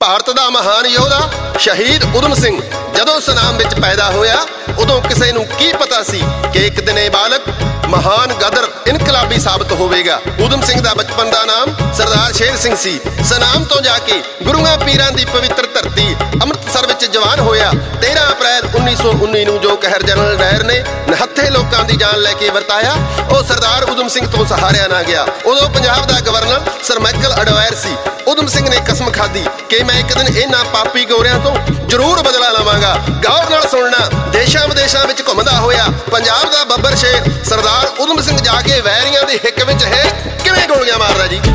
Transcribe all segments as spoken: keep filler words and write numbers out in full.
ਭਾਰਤ ਦਾ ਮਹਾਨ ਯੋਧਾ ਸ਼ਹੀਦ ਊਧਮ ਸਿੰਘ ਜਦੋਂ ਸੁਨਾਮ ਵਿੱਚ ਪੈਦਾ ਹੋਇਆ, ਉਦੋਂ ਕਿਸੇ ਨੂੰ ਕੀ ਪਤਾ ਸੀ ਕਿ ਇੱਕ ਦਿਨ ਇਹ ਬਾਲਕ ਮਹਾਨ ਗਦਰ ਇਨਕਲਾਬੀ ਸਾਬਤ ਹੋਵੇਗਾ। ਊਧਮ ਸਿੰਘ ਦਾ ਬਚਪਨ ਦਾ ਨਾਮ ਸਰਦਾਰ ਸ਼ੇਰ ਸਿੰਘ ਸੀ। ਸੁਨਾਮ ਤੋਂ ਜਾ ਕੇ ਗੁਰੂਆਂ ਪੀਰਾਂ ਦੀ ਪਵਿੱਤਰ ਧਰਤੀ ਅੰਮ੍ਰਿਤਸਰ ਵਿੱਚ ਜਵਾਨ ਹੋਇਆ। ਤੇਰਾਂ ਅਪ੍ਰੈਲ ਉੱਨੀ ਸੌ ਉੱਨੀ ਨੂੰ ਜੋ ਕਹਿਰ ਜਨਰਲ ਡਾਇਰ ਨੇ ਨਿਹੱਥੇ ਲੋਕਾਂ ਦੀ ਜਾਨ ਲੈ ਕੇ ਵਰਤਾਇਆ, ਉਹ ਸਰਦਾਰ ਊਧਮ ਸਿੰਘ ਤੋਂ ਸਹਾਰਿਆ ਨਾ ਗਿਆ। ਉਦੋਂ ਪੰਜਾਬ ਦਾ ਗਵਰਨਰ ਸਰ ਮਾਈਕਲ ਅਡਵਾਇਰ ਸੀ। ਊਧਮ ਸਿੰਘ ਨੇ ਕਸਮ ਖਾਧੀ ਕਿ ਮੈਂ ਇੱਕ ਦਿਨ ਇਹਨਾਂ ਪਾਪੀ ਗੋਰਿਆਂ ਤੋਂ ਜ਼ਰੂਰ ਬਦਲਾ ਲਵਾਂਗਾ। ਗੌਰ ਨਾਲ ਸੁਣਨਾ, ਦੇਸ਼ਾਂ ਵਿਦੇਸ਼ਾਂ ਵਿੱਚ ਘੁੰਮਦਾ ਹੋਇਆ ਪੰਜਾਬ ਦਾ ਬੱਬਰ ਸ਼ੇਰ ਸਰਦਾਰ ਊਧਮ ਸਿੰਘ ਜਾ ਕੇ ਵੈਰੀਆਂ ਦੀ ਹਿੱਕ ਵਿੱਚ ਹੈ ਕਿਵੇਂ ਗੋਲੀਆਂ ਮਾਰਦਾ ਜੀ।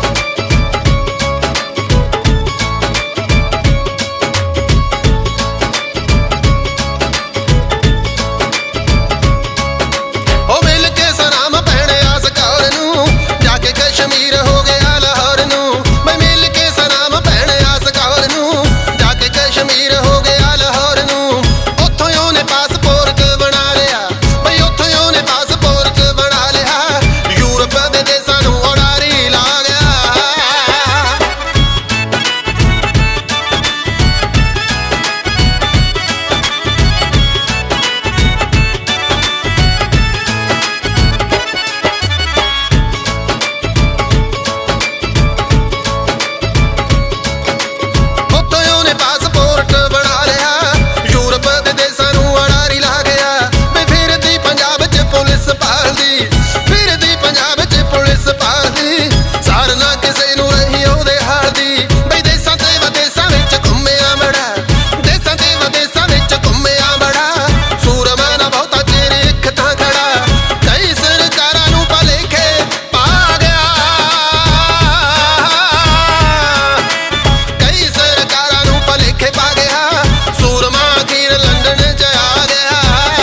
ਉਹ ਮਿਲ ਕੇ ਸਨਾਮ ਭੈਣੇ ਆਸ ਕੌਰ ਨੂੰ, ਜਾ ਕੇ ਕਸ਼ਮੀਰ ਹੋ ਗਿਆ ਲਾਹੌਰ ਨੂੰ। ਮੈਂ ਮਿਲ ਕੇ ਸਨਾਮ ਭੈਣੇ ਆਸ ਕੌਰ ਨੂੰ, ਜਾ ਕੇ ਕਸ਼ਮੀਰ ਹੋ ਗਿਆ ਲਾਹੌਰ ਨੂੰ। ਉੱਥੋਂ ਉਹਨੇ ਪਾਸਪੋਰਟ ਬਣਾ ਲਿਆ, ਬਈ ਉੱਥੋਂ ਉਹਨੇ ਪਾਸਪੋਰਟ ਬਣਾ ਲਿਆ। ਯੂਰਪ ਦੇ ਦੇਸਾਂ ਨੂੰ ਉਡਾਰੀ ਲਾ ਗਿਆ। ਉੱਥੋਂ ਉਹਨੇ ਪਾਸਪੋਰਟ ਬਣਾ ਲਿਆ, ਯੂਰਪ ਦੇ ਦੇਸਾਂ ਨੂੰ ਉਡਾਰੀ ਲਾ ਗਿਆ। ਬਈ ਫਿਰਦੀ ਪੰਜਾਬ 'ਚ ਪੁਲਿਸ ਭਾਲਦੀ, ਫਿਰਦੀ ਪੰਜਾਬ 'ਚ ਪੁਲਿਸ ਭਾਲਦੀ। ਸਾਰ ਨਾ ਕਿਸੇ ਨੂੰ ਰਹੀ ਉਹਦੇ ਹਾਲ ਦੀ। ਬਈ ਦੇਸਾਂ ਤੇ ਵਿਦੇਸਾਂ ਵਿੱਚ ਘੁੰਮਿਆ ਬੜਾ, ਦੇਸਾਂ ਤੇ ਵਿਦੇਸਾਂ ਵਿੱਚ ਘੁੰਮਿਆ ਬੜਾ। ਸੂਰਮਾ ਨਾ ਬਹੁਤਾ ਚਿਰ ਇੱਕ ਥਾਂ ਖੜਾ, ਕਈ ਸਰਕਾਰਾਂ ਨੂੰ ਭੁਲੇਖੇ ਪਾ ਗਿਆ। ਕਈ ਸਰਕਾਰਾਂ ਨੂੰ ਭੁਲੇਖੇ ਪਾ ਗਿਆ। ਸੂਰਮਾ ਅਖੀਰ ਲੰਡਨ 'ਚ ਆ ਗਿਆ।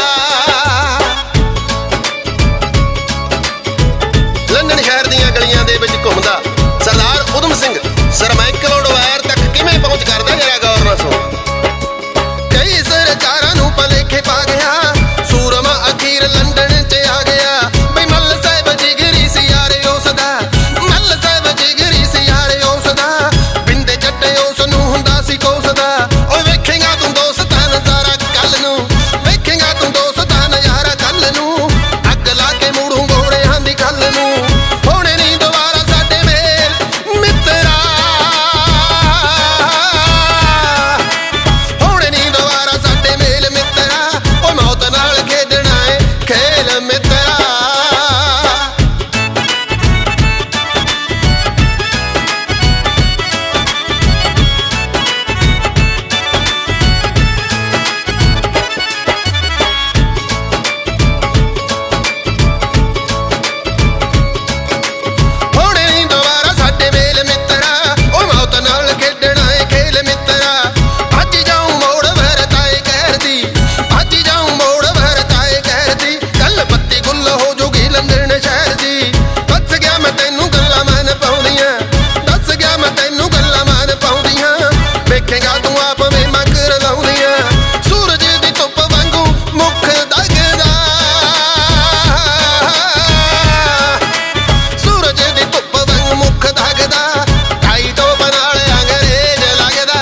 ਲੰਡਨ ਸ਼ਹਿਰ ਦੀਆਂ ਗਲੀਆਂ ਦੇ ਵਿੱਚ ਘੁੰਮਦਾ Sardar Udham Singh sir Michael O'Dwyer ਤੱਕ ਕਿਵੇਂ ਪਹੁੰਚ ਕਰਦਾ, ਜਰਾ ਗੌਰ ਨਾਲ ਸੁਣੋ। ਕਈ ਸਰਕਾਰਾਂ ਨੂੰ ਭੁਲੇਖੇ ਪਾ ਗਿਆ। ਸੂਰਮਾ ਅਖੀਰ ਲੰਡਨ 'ਚ ਆ ਗਿਆ। ਬਈ ਮੱਲ ਸਾਹਿਬ ਜਿਗਰੀ ਸੀ ਯਾਰੇ ਉਸ ਦਾ, ਮੱਲ ਸਾਹਿਬ ਜਿਗਰੀ ਸੀ ਯਾਰੇ ਉਸ ਦਾ। ਬਿੰਦੇ ਜੱਟੇ ਉਸ ਨੂੰ ਹੁੰਦਾ ਸੀ ਕੋਸਦਾ। ਓਏ ਵੇਖੇਗਾ ਤੂੰ ਦੋਸਤਾਂ ਨਜ਼ਾਰਾ ਕੱਲ ਨੂੰ, ਵੇਖੇਗਾ ਤੂੰ ਦੋਸਤਾਂ ਨਜ਼ਾਰਾ ਕੱਲ ਨੂੰ। ਅੱਗ ਲਾ ਕੇ ਮੂੜੂ ਗੋੜਿਆਂ ਦੀ ਗੱਲ ਨੂੰ, ਹੋਣੇ ਨਹੀਂ ਦੁਬਾਰਾ ਸਾਡੇ ਮੇਲ ਮਿੱਤਰਾ। ਹੋਣੇ ਨਹੀਂ ਦੁਬਾਰਾ ਸਾਡੇ ਮੇਲ ਮਿੱਤਰਾ। ਓ ਮੌਤ ਨਾਲ ਖੇਡਣਾ ਏ ਖੇਲ ਮਿੱਤਰਾ। ਹੋਣੇ ਨਹੀਂ ਦੁਬਾਰਾ ਸਾਡੇ ਮੇਲ ਮਿੱਤਰਾ। ਓ ਮੌਤ ਨਾਲ ਖੇਡਣਾ ਏ ਖੇਲ ਮਿੱਤਰਾ। ਅੱਜ ਜਾਊਂ ਮੋੜ ਵਰਤਾਏ ਕਹਿਰ ਦੀ, ਅੱਜ ਜਾਊਂ ਮੋੜ ਵਰਤਾਏ ਕਹਿਰ ਦੀ। ਕੱਲ ਪੱਤੀ ਗੁੱਲ ਹੋ ਜੂਗੀ ਲੰਡਨ ਸ਼ਹਿਰ ਦੀ। ਦੱਸ ਗਿਆ ਮੈਂ ਤੈਨੂੰ ਗੱਲਾਂ ਮਨ ਪਾਉਂਦੀਆਂ, ਦੱਸ ਗਿਆ ਮੈਂ ਤੈਨੂੰ ਗੱਲਾਂ ਮਨ ਪਾਉਂਦੀਆਂ। ਵੇਖੇਗਾ ਤੂੰ ਆਪ ਵੀ ਮਕਰ ਲਾਉਂਦੀਆਂ। ਸੂਰਜ ਦੀ ਧੁੱਪ ਵਾਂਗੂ ਮੁੱਖ ਦਗਦਾ, ਸੂਰਜ ਦੀ ਧੁੱਪ ਵਾਂਗ ਮੁੱਖ ਦਗਦਾ। ਢਾਈ ਤੋਂ ਨਾਲ ਅੰਗਰੇਜ਼ ਲੱਗਦਾ।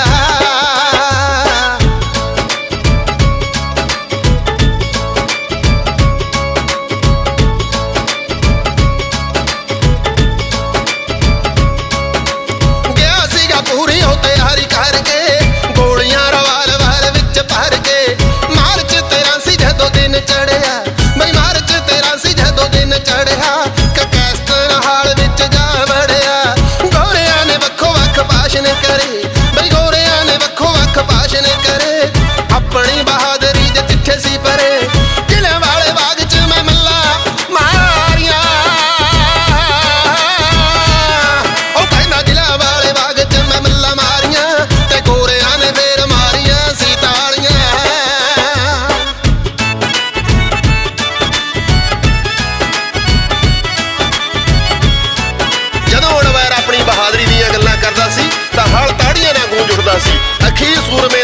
ਗਿਆ ਸੀਗਾ ਪੂਰੀ ਹੋ ਤਿਆਰੀ ਕਰਕੇ, ਗੋਲੀਆਂ ਰਵਾਲਵਰ ਵਿੱਚ ਭਰ ਕੇ। ਮਾਰਚ ਤੇਰਾਂ ਸੀ ਜਦੋਂ ਦਿਨ ਚੜਿਆ, ਬਈ ਮਾਰਚ ਤੇਰਾਂ ਸੀ ਜਦੋਂ ਦਿਨ ਚੜਿਆ। ਕਕੈਸਟਨ ਹਾਲ ਵਿੱਚ ਜਾ ਵੜਿਆ। ਗੋਰਿਆਂ ਨੇ ਵੱਖੋ ਵੱਖ ਭਾਸ਼ਣ ਕਰੇ, ਬਈ ਗੋਰਿਆਂ ਨੇ ਵੱਖੋ ਵੱਖ ਭਾਸ਼ਣ ਕਰੇ। ਆਪਣੀ ਬਹਾਦਰੀ ਦੇ ਚਿੱਠੇ ਸੀ ਭਰੇ, ਜ਼ਿਲ੍ਹਿਆਂ ਵਾਲੇ ਬਾਗ 'ਚ ਮੈਂ ਮੱਲਾ ਮਾਰੀਆਂ। ਉਹ ਕਹਿੰਦਾ ਜ਼ਿਲ੍ਹਿਆਂ ਵਾਲੇ ਬਾਗ 'ਚ ਮੈਂ ਮੱਲਾ ਮਾਰੀਆਂ, ਤੇ ਗੋਰਿਆਂ ਨੇ ਫੇਰ ਮਾਰੀਆਂ ਸੀ ਤਾਲੀਆਂ। ਜਦੋਂ ਅਡਵਾਇਰ ਆਪਣੀ ਬਹਾਦਰੀ ਦੀਆਂ ਗੱਲਾਂ ਕਰਦਾ ਸੀ ਤਾਂ ਹਾਲ ਤਾੜੀਆਂ ਨਾਲ ਗੂੰਜ ਉੱਠਦਾ ਸੀ। ਅਖੀਰ ਸੂਰਮੇ